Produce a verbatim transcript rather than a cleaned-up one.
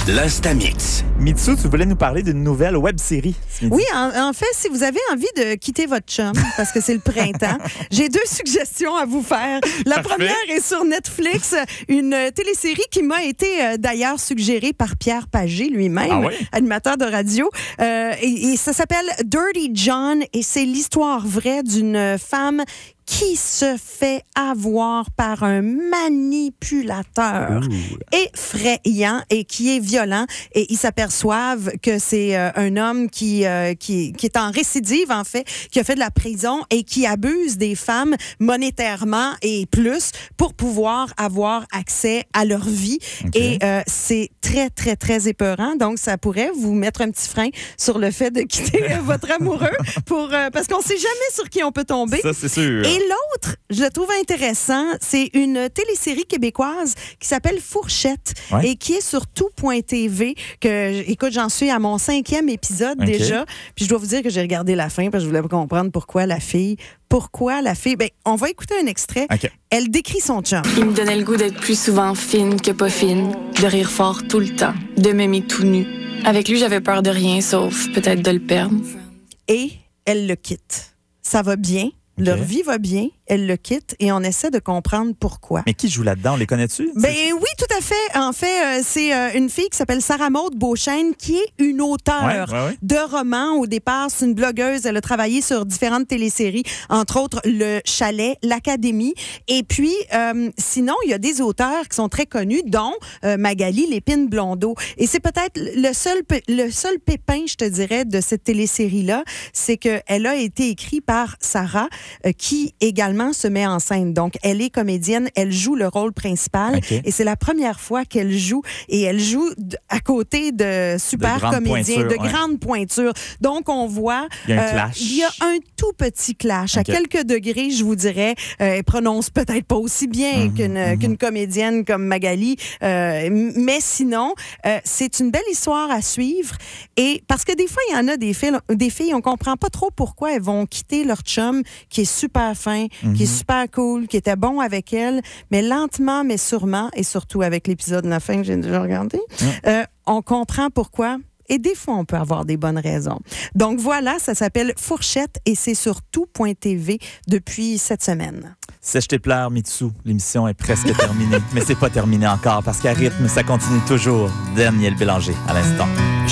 L'Instamix. Mitsu, tu voulais nous parler d'une nouvelle web-série. Oui, en, en fait, si vous avez envie de quitter votre chum, parce que c'est le printemps, j'ai deux suggestions à vous faire. La Parfait. première est sur Netflix, une télésérie qui m'a été euh, d'ailleurs suggérée par Pierre Pagé lui-même, Ah ouais? animateur de radio. Euh, et, et ça s'appelle Dirty John et c'est l'histoire vraie d'une femme qui se fait avoir par un manipulateur Ouh. effrayant et qui est violent. Et ils s'aperçoivent que c'est euh, un homme qui, euh, qui, qui est en récidive, en fait, qui a fait de la prison et qui abuse des femmes monétairement et plus pour pouvoir avoir accès à leur vie. Okay. Et euh, c'est très, très, très épeurant. Donc, ça pourrait vous mettre un petit frein sur le fait de quitter votre amoureux pour, euh, parce qu'on ne sait jamais sur qui on peut tomber. Ça, c'est sûr. Et l'autre, je le trouve intéressant, c'est une télésérie québécoise qui s'appelle Fourchette Ouais. et qui est sur tout point t v. Que, écoute, j'en suis à mon cinquième épisode Okay. déjà. Puis je dois vous dire que j'ai regardé la fin parce que je voulais comprendre pourquoi la fille. Pourquoi la fille? Ben, on va écouter un extrait. OK. Elle décrit son chum. Il me donnait le goût d'être plus souvent fine que pas fine, de rire fort tout le temps, de m'aimer tout nu. Avec lui, j'avais peur de rien sauf peut-être de le perdre. Et elle le quitte. Ça va bien. Leur OK. vie va bien, elle le quitte et on essaie de comprendre pourquoi. Mais qui joue là-dedans? On les connais-tu? Ben oui, tout à fait. En fait, euh, c'est euh, une fille qui s'appelle Sarah Maud Beauchesne qui est une auteure Ouais, ouais, ouais. de romans. Au départ, c'est une blogueuse. Elle a travaillé sur différentes téléséries, entre autres Le Chalet, L'Académie. Et puis, euh, sinon, il y a des auteurs qui sont très connus, dont euh, Magali Lépine-Blondeau. Et c'est peut-être le seul, pe- le seul pépin, je te dirais, de cette télésérie-là, c'est qu'elle a été écrite par Sarah, euh, qui également se met en scène. Donc, elle est comédienne, elle joue le rôle principal OK. et c'est la première fois qu'elle joue et elle joue d- à côté de super De grandes comédiens, pointures, de ouais. grandes pointures. Donc, on voit... Il y a un euh, clash. il y a un tout petit clash. OK. À quelques degrés, je vous dirais, euh, elle prononce peut-être pas aussi bien Mhm, qu'une, mhm. qu'une comédienne comme Magali, euh, m- mais sinon, euh, c'est une belle histoire à suivre. Et parce que des fois, il y en a des filles, des filles, on comprend pas trop pourquoi elles vont quitter leur chum qui est super fin, qui est super cool, qui était bon avec elle, mais lentement, mais sûrement, et surtout avec l'épisode de la fin que j'ai déjà regardé, euh, on comprend pourquoi. Et des fois, on peut avoir des bonnes raisons. Donc voilà, ça s'appelle Fourchette et c'est sur tout point t v depuis cette semaine. Sèche tes pleurs, Mitsu. L'émission est presque terminée. Mais c'est pas terminé encore parce qu'à rythme, ça continue toujours. Daniel Bélanger, à l'instant.